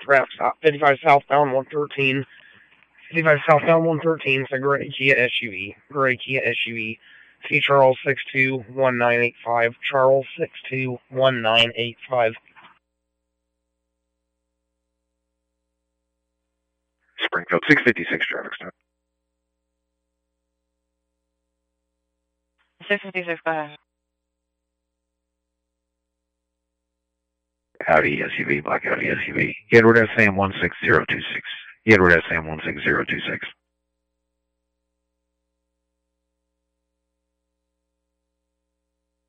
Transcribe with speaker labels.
Speaker 1: traffic stop. 55 southbound 113. 55 southbound 113. It's a gray Kia SUV. Gray Kia SUV. See Charles 621985. Charles 621985.
Speaker 2: Springfield 656 traffic stop.
Speaker 3: 656, go ahead.
Speaker 2: Audi SUV, black Audi SUV. Edward SM 16026. Edward SM 16026.